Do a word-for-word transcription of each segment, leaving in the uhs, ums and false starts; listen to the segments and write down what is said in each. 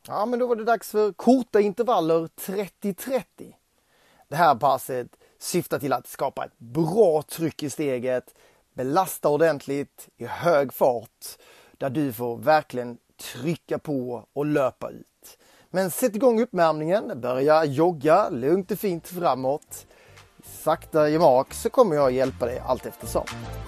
Ja, men då var det dags för korta intervaller trettio trettio. Det här passet syftar till att skapa ett bra tryck i steget, belasta ordentligt i hög fart, där du får verkligen trycka på och löpa ut. Men sätt igång uppvärmningen, börja jogga lugnt och fint framåt. Sakta i mak så kommer jag hjälpa dig allt eftersom.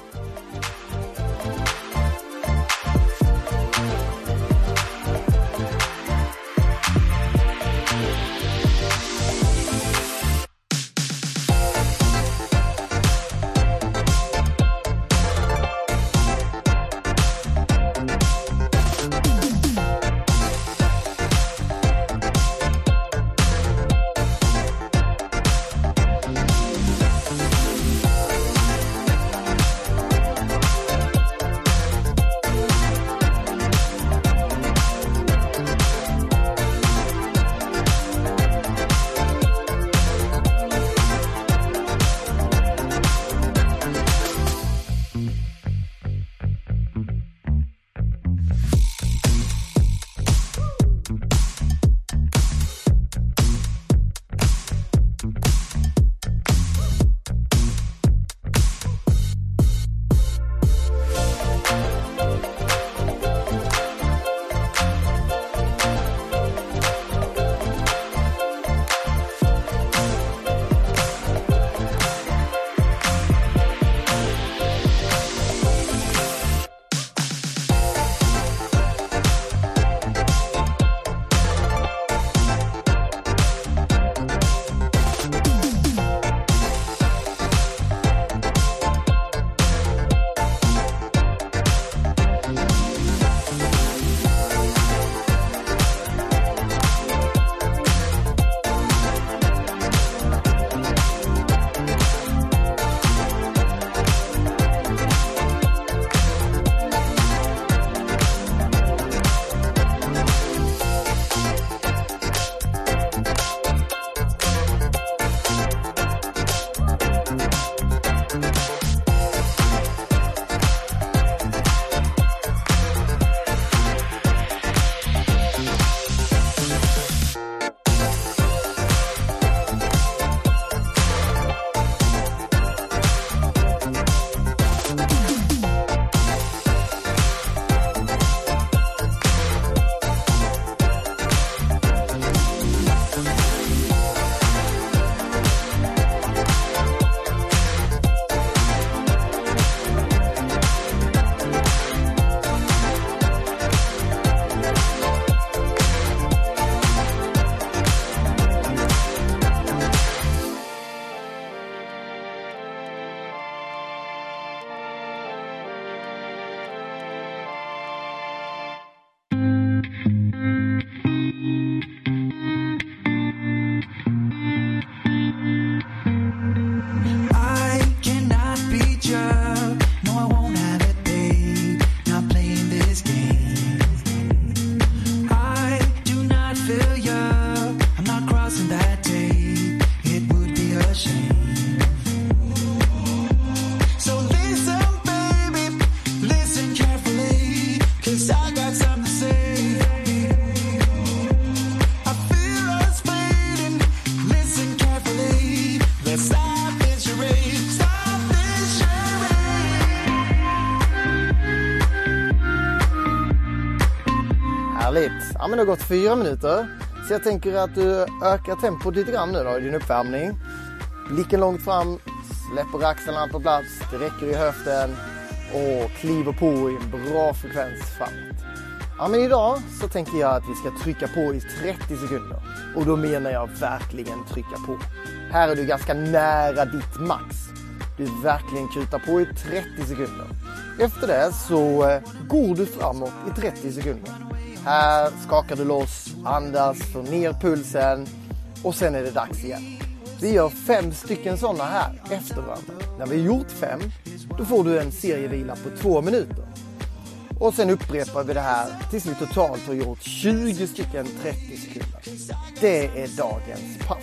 Ja, men det har gått fyra minuter. Så jag tänker att du ökar tempot lite grann nu då i din uppvärmning. Blicken långt fram, släpper axlarna på plats, det räcker i höften och kliver på i en bra frekvens framåt. Ja, men idag så tänker jag att vi ska trycka på i trettio sekunder. Och då menar jag verkligen trycka på. Här är du ganska nära ditt max. Du verkligen kutar på i trettio sekunder. Efter det så går du framåt i trettio sekunder. Här skakar du loss, andas, får ner pulsen och sen är det dags igen. Vi gör fem stycken sådana här efter varandra. När vi har gjort fem, då får du en serievila på två minuter. Och sen upprepar vi det här tills vi totalt har gjort tjugo stycken trettio sekunder. Det är dagens pass.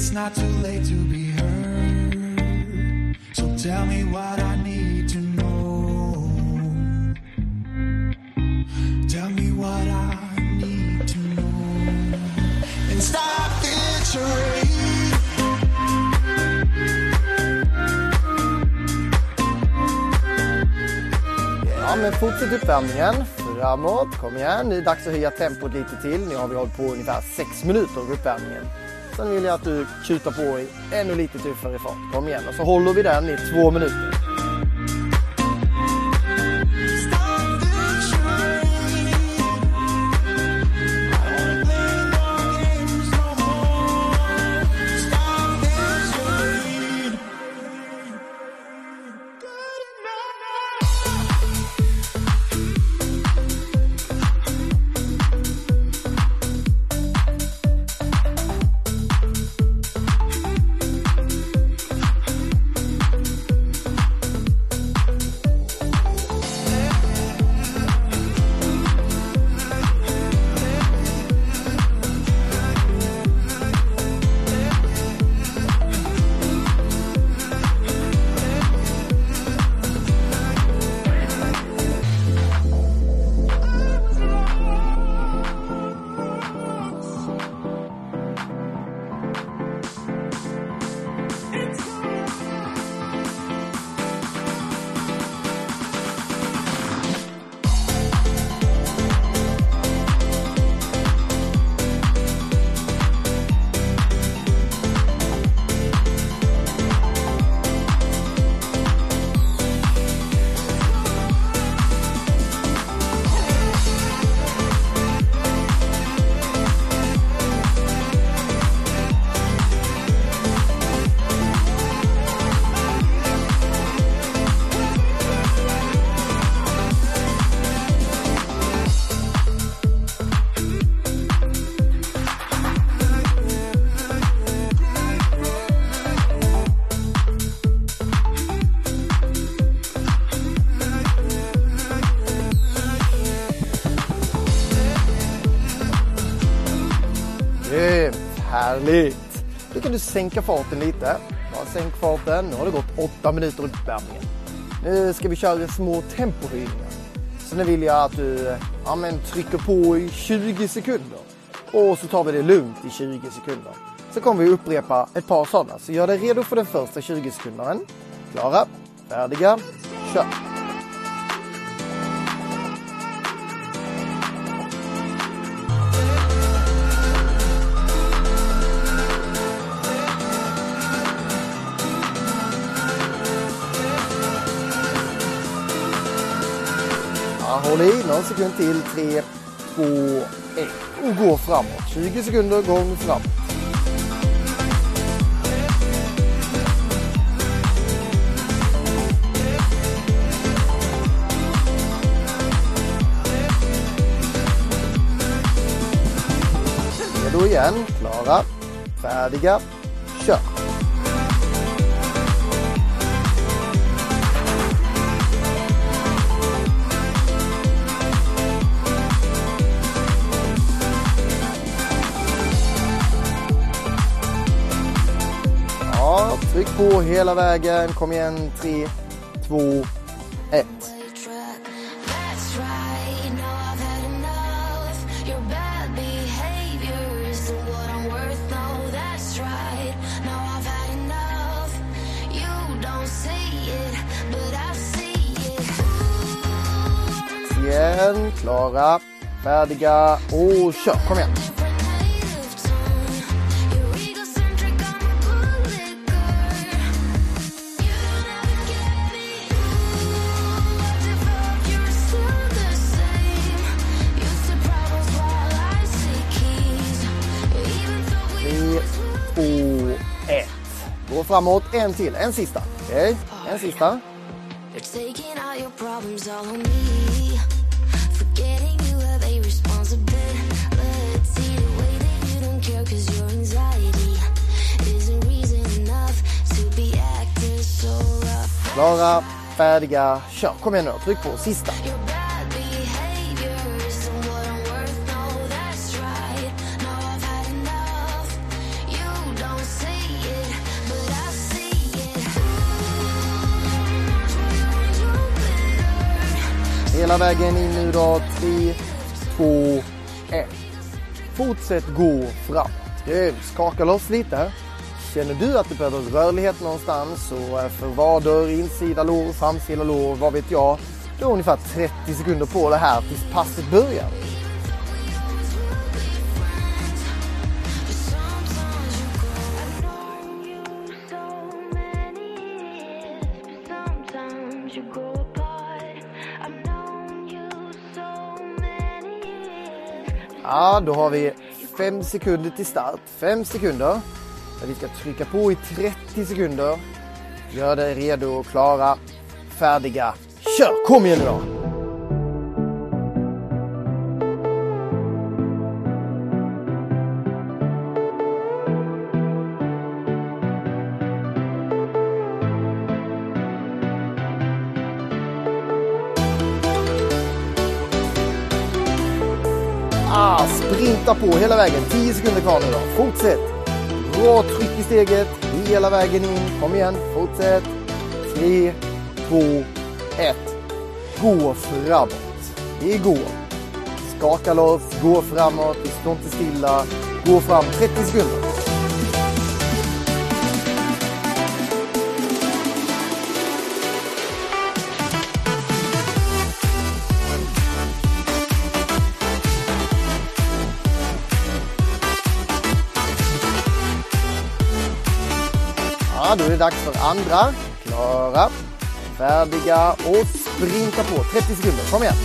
it's not too late to be heard. So tell me what I need to know. Tell me what I need to know. And stop this charade. Ja, men fortsätt uppvärmningen. Framåt, kom igen. Nu är det dags att höja tempot lite till. Nu har vi hållit på ungefär sex minuter av uppvärmningen. Sen vill jag att du kutar på i ännu lite tuffare fart. Kom igen, och så håller vi den i två minuter. Härligt! Då kan du sänka farten lite. Bara sänk farten. Nu har det gått åtta minuter uppvärmningen. Nu ska vi köra små tempohöjningar. Så nu vill jag att du ja, men, trycker på i tjugo sekunder. Och så tar vi det lugnt i tjugo sekunder. Så kommer vi upprepa ett par sådana. Så gör dig redo för den första tjugo sekunderna. Klara, färdiga, kör! Håll i någon sekund till. tre, två, ett. Och gå framåt. tjugo sekunder gång framåt. Redo igen. Klara. Färdiga. Kör. Tryck på hela vägen. Kom igen. tre, två, ett. Igen. Klara. Färdiga. Och kör. Kom igen. Gå framåt, en till, en sista. Okej, okay. En sista. Klara, färdiga, kör. Kom igen nu, tryck på sista. Hela vägen in nu då. tre, två, ett. Fortsätt gå framåt. Grymt. Skaka loss lite. Känner du att du behöver rörlighet någonstans, så för var dörr, insida lår, framsida lår, vad vet jag, då är ungefär trettio sekunder på det här tills passet börjar. Ja, då har vi fem sekunder till start. Fem sekunder. Vi ska trycka på i trettio sekunder. Gör dig redo, klara, färdiga. Kör! Kom igen nu då! Ah, sprinta på hela vägen. tio sekunder kvar nu då. Fortsätt. Bra tryck i steget. Hela vägen in. Kom igen. Fortsätt. tre, två, ett. Gå framåt. Vi går. Skaka loss. Gå framåt. Vi står inte stilla. Gå fram trettio sekunder. Ja, då är det dags för andra. Klara, färdiga och sprinta på. trettio sekunder. Kom igen.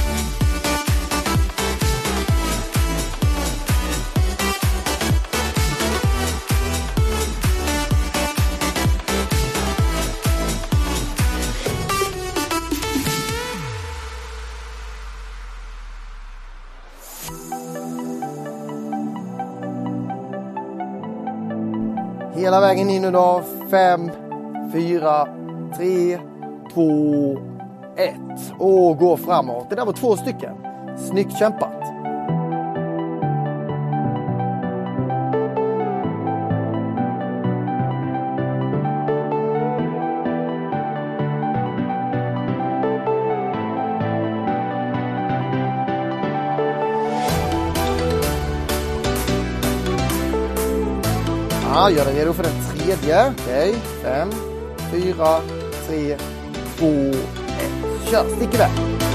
Hela vägen in idag. fem, fyra, tre, två, ett. Och gå framåt. Det där var två stycken. Snyggt kämpat. Ja, gör dig redo för den tredje. Okej, fem, fyra, tre, två, ett. Kör, stick iväg.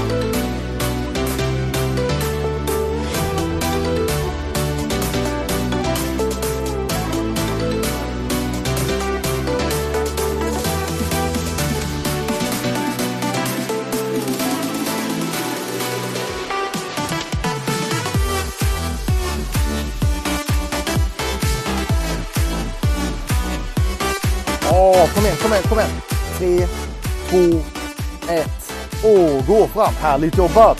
Åh, kom igen, kom igen, kom igen. tre, två, ett. Och gå fram. Härligt jobbat.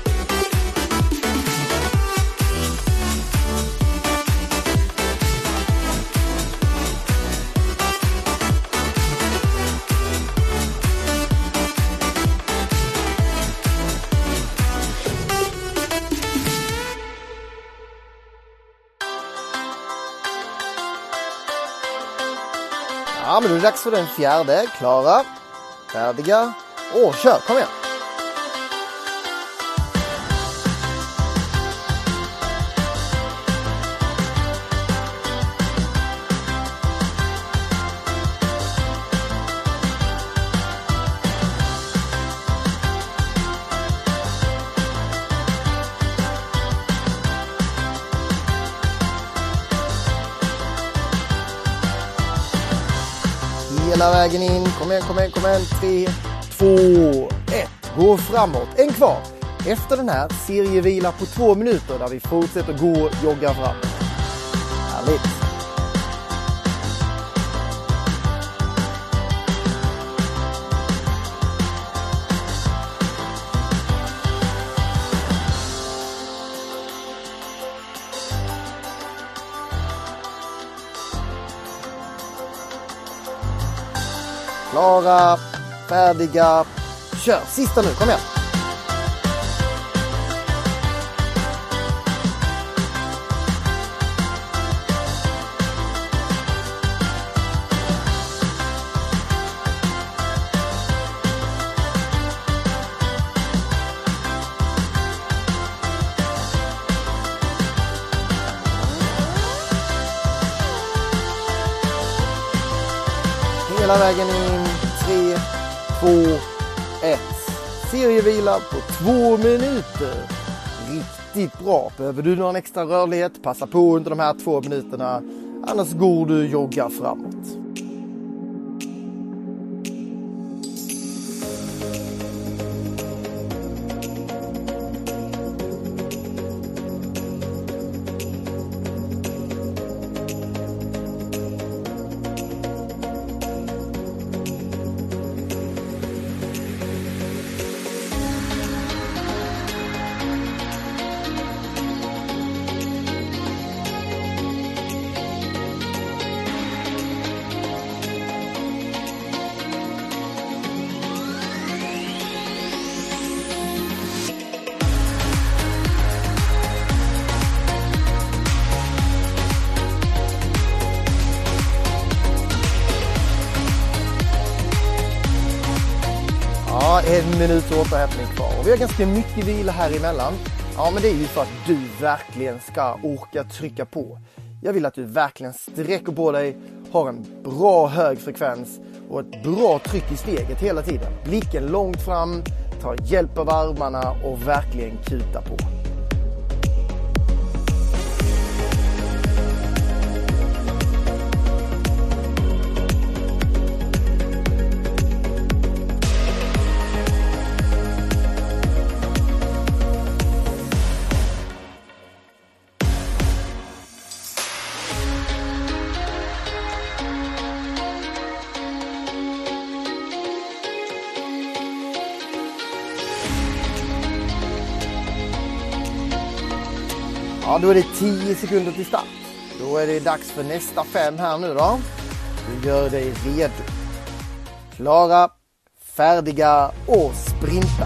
Ja, men nu är det dags för den fjärde. Klara, färdiga och kör. Kom igen. Hela vägen in. Kom igen, kom igen, kom igen. tre, två, ett. Gå framåt. En kvar. Efter den här serievila på två minuter där vi fortsätter gå och jogga framåt. Härligt. Klara, färdiga, kör. Sista nu, kom igen. Hela vägen in. tre, två, ett. Serievila på två minuter. Riktigt bra. Behöver du någon extra rörlighet, passa på under de här två minuterna. Annars går du jogga framåt. Ja, en minut återhämtning kvar. Och vi har ganska mycket vila här emellan. Ja, men det är ju för att du verkligen ska orka trycka på. Jag vill att du verkligen sträcker på dig, har en bra hög frekvens och ett bra tryck i steget hela tiden. Blicken långt fram, ta hjälp av armarna och verkligen kuta på. Ja, då är det tio sekunder till start. Då är det dags för nästa fem här nu då. Du gör dig redo. Klara, färdiga och sprinta.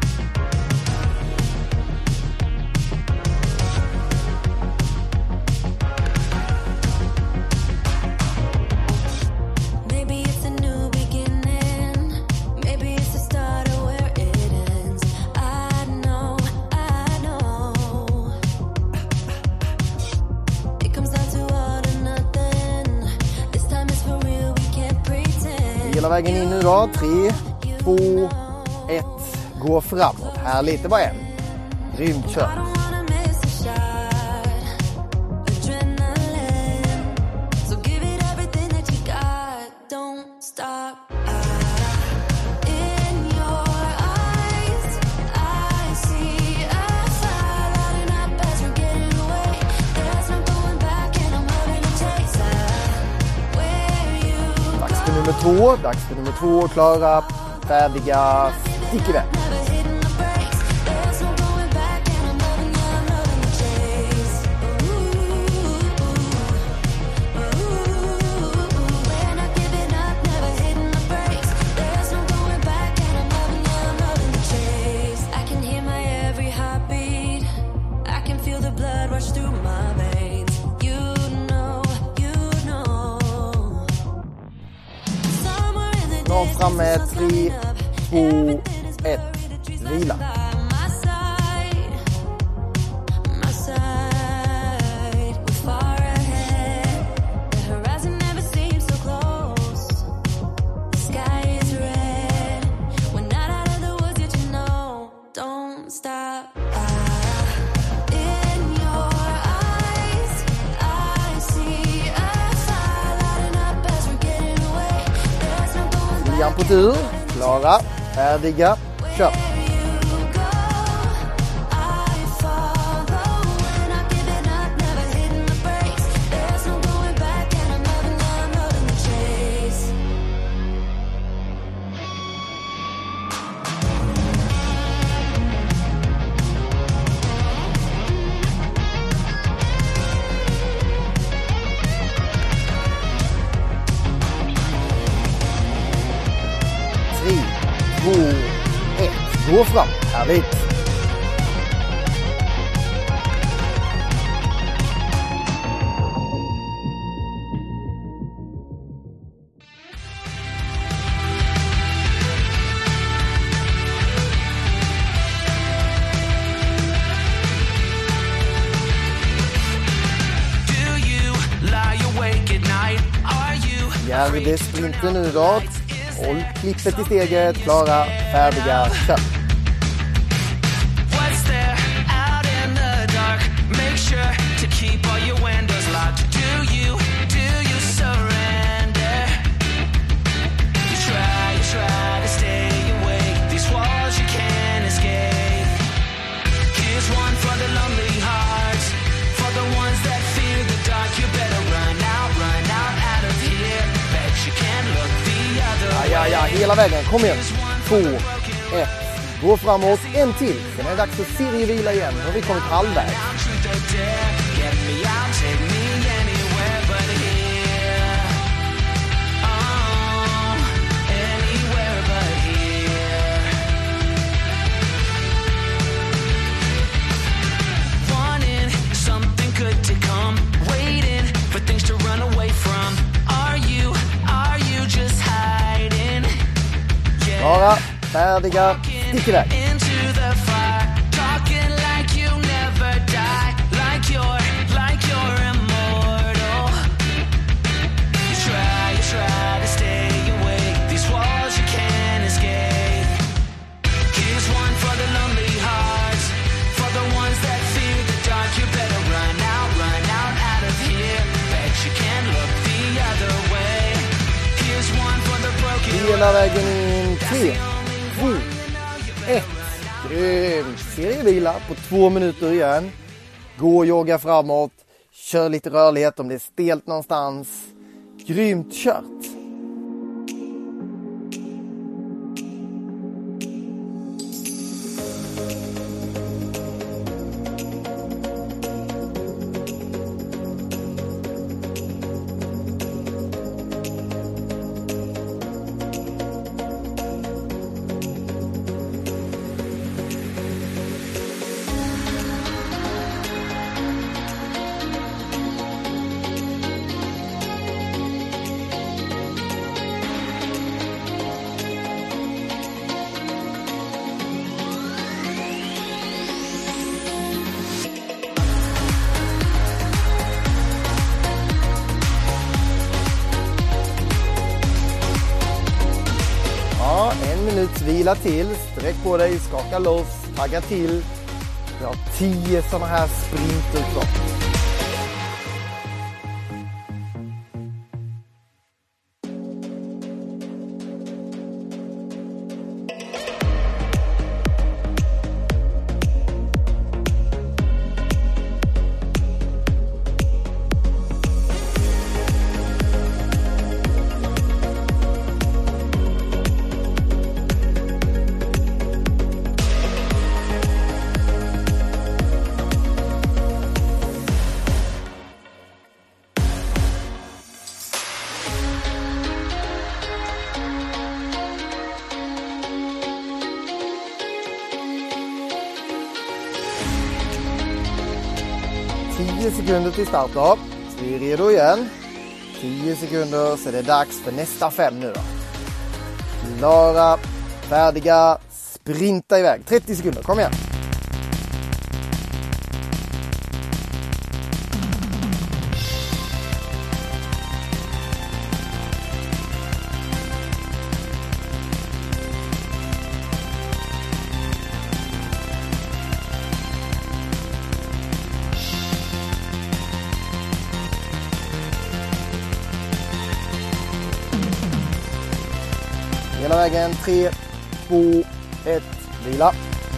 Hela vägen in nu då. tre, två, ett. Gå framåt. Härligt, det var en. Grymt kört. Nummer två, dags för nummer två, klara, färdiga, stick iväg. Fram med tre, två, ett, vila. På tur, klara, färdiga, kör. tre, två, ett. Gå fram. Härligt. Fjärde sprinten nu då. Håll klippet i steget, klara, färdiga, kör. Ja, ja, hela vägen. Kom igen. Två, ett. Gå framåt. En till. Sen är det dags för serievila igen. Nu har vi kommit halvvägs. Klara, färdiga, stick iväg. Hela vägen in. Tre, två, ett. Grymt. Serievila på två minuter igen. Gå och jogga framåt. Kör lite rörlighet om det är stelt någonstans. Grymt kört. En minuts vila till, sträck på dig, skaka loss, tagga till. Vi har tio sådana här sprinter kvar. tio sekunder till start då. Så vi är redo igen. tio sekunder så är det dags för nästa fem nu då. Klara, färdiga, sprinta iväg. trettio sekunder, kom igen. Hela vägen, tre, två, ett, vila.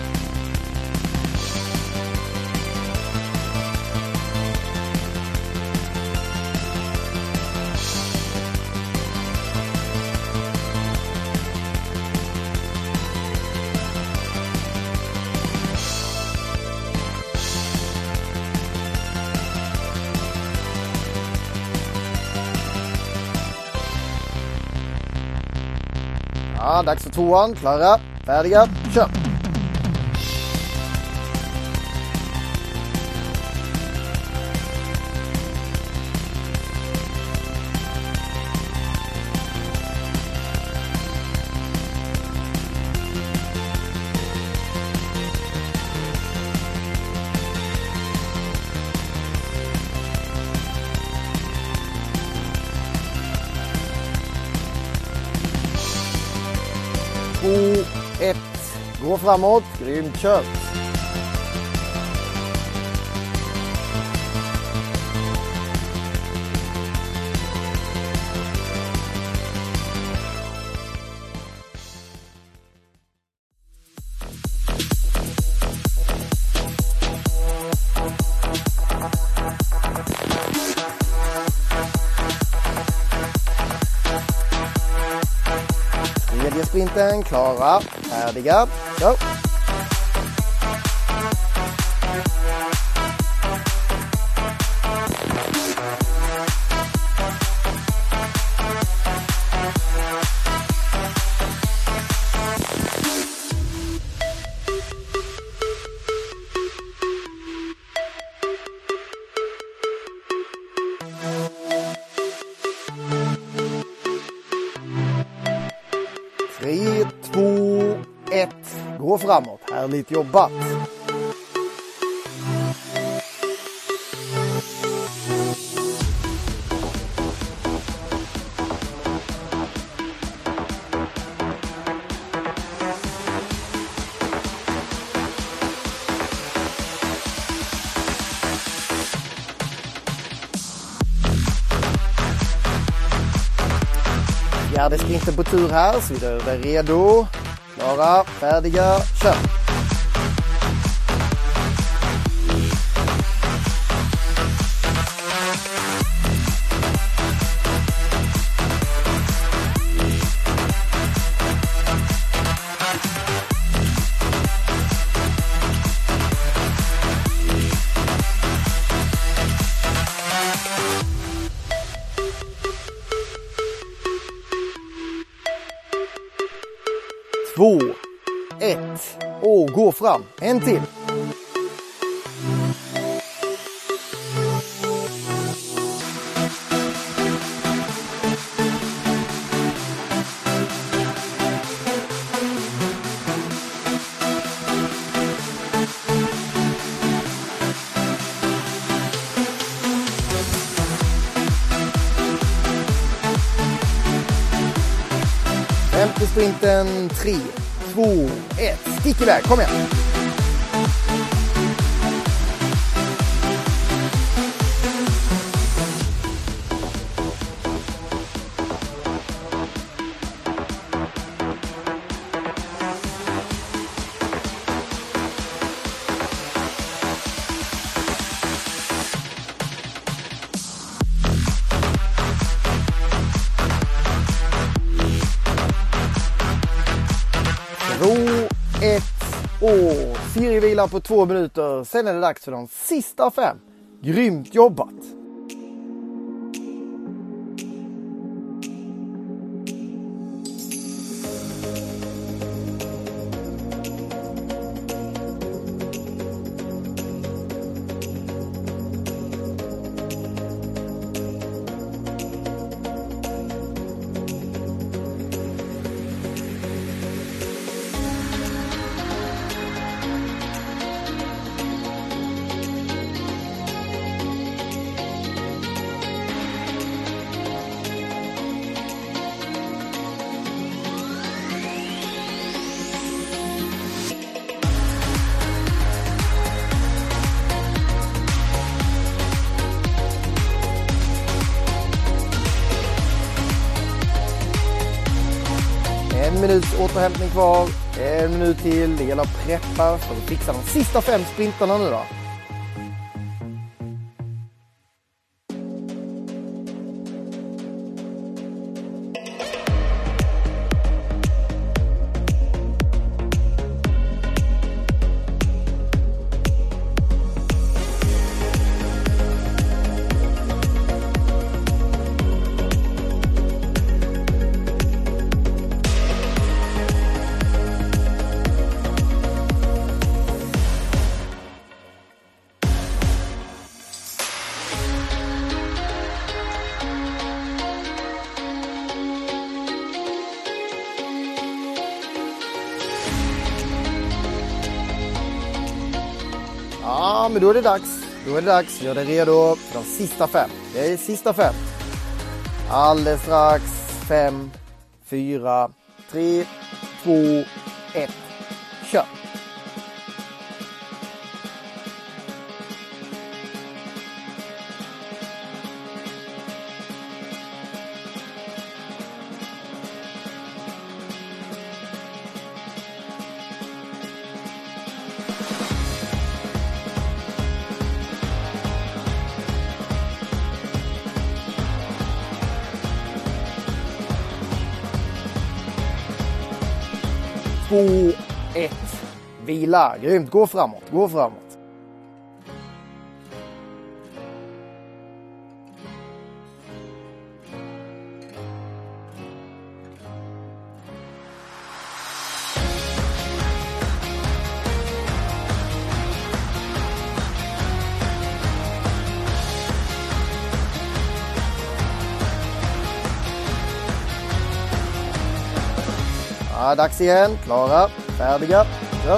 Ja, dags för tvåan. Klara, färdiga, kör! Gå framåt, grymt kört. Tredje sprinten, klara, färdiga, kör! tre, två, ett. Gå framåt. Härligt jobbat. Fjärde sprinten på tur här, så vi är redo. Klara, färdiga, kör! Två, ett och gå fram. En till. Femte sprinten, tre, två, ett. Stick iväg, kom igen! Två, ett och serievila på två minuter. Sen är det dags för de sista fem. Grymt jobbat! En minuts återhämtning kvar. En minut till. Det gäller att preppa för att fixa de sista fem sprintarna nu då. Ja, men då är det dags. Då är det dags. Gör dig redo för de sista fem. Det är sista fem. Alldeles strax. Fem, fyra, tre, två, ett. kör! två ett. Vila. Grymt. Gå framåt. Gå framåt. Ja, dags igen. Klara. Färdiga. Kör.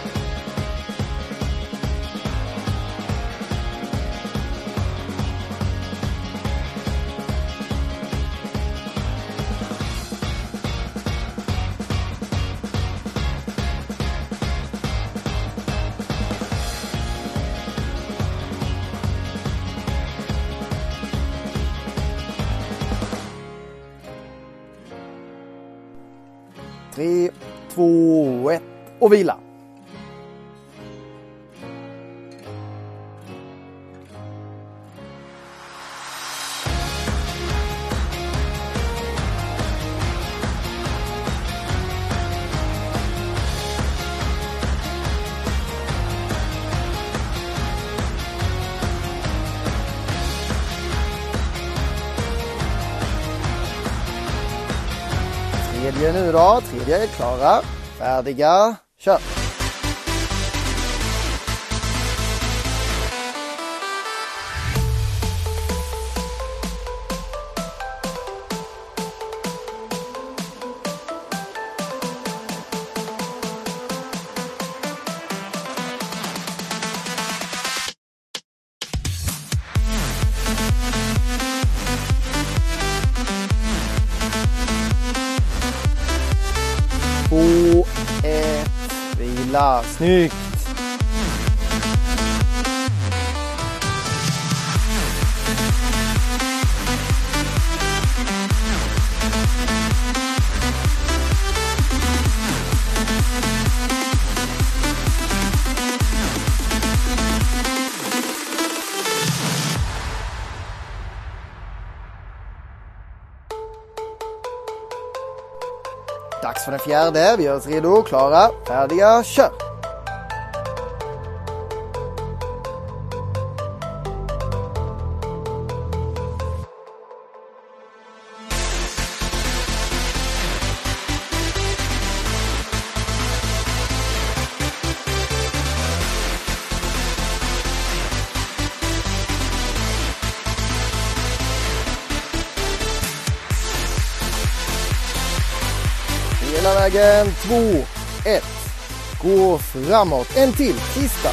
tre, två, ett och vila. Tredje nu då, tredje är klara, färdiga, kör! två, ett, vila, snyggt! Dags för den fjärde. Vi gör oss redo, klara, färdiga, kör! Hela vägen, två, ett. Gå framåt. En till, sista.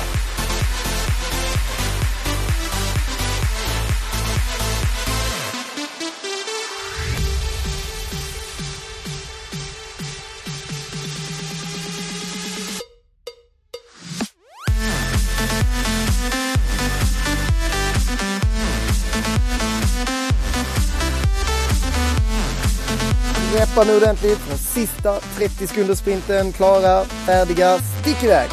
Reppa nu ordentligt. Den sista trettio sekunder sprinten. Klara, färdiga, stick iväg.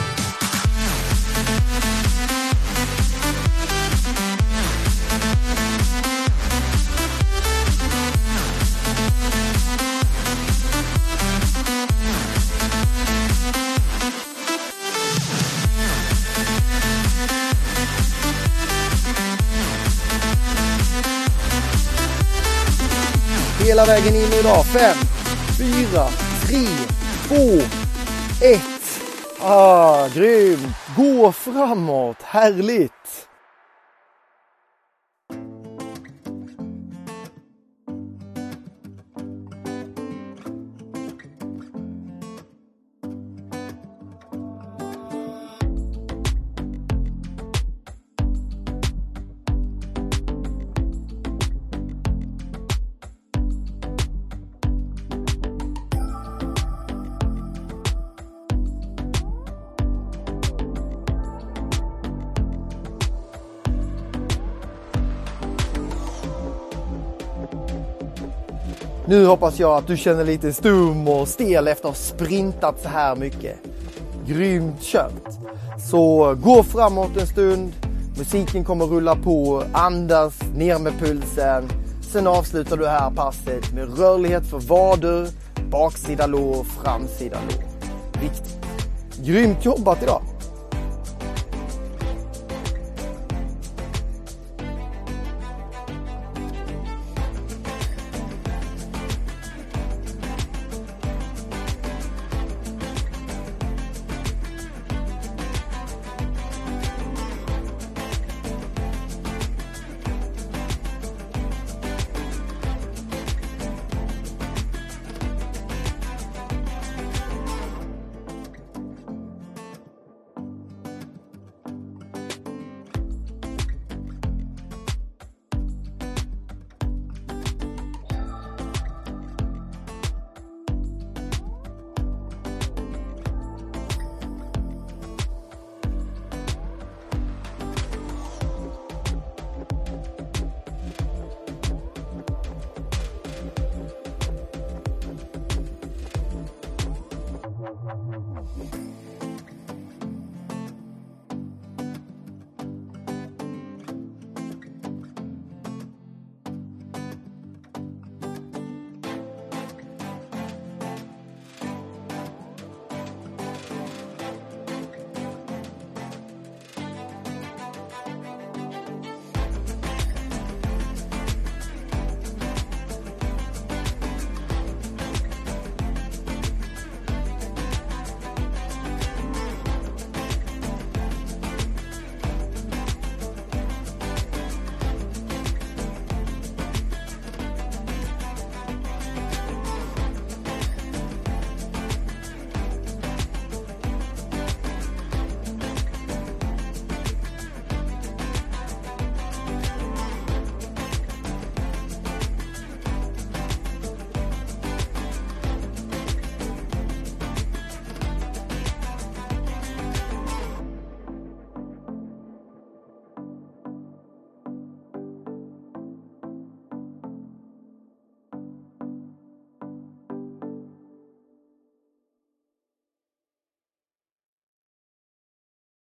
Hela vägen in idag. Fem, fyra, tre, två, ett. Ah, grymt. Gå framåt. Härligt. Nu hoppas jag att du känner lite stum och stel efter att ha sprintat så här mycket. Grymt kört. Så gå framåt en stund. Musiken kommer rulla på. Andas ner med pulsen. Sen avslutar du det här passet med rörlighet för vader, baksida lår, framsida lår. Viktigt. Grymt jobbat idag.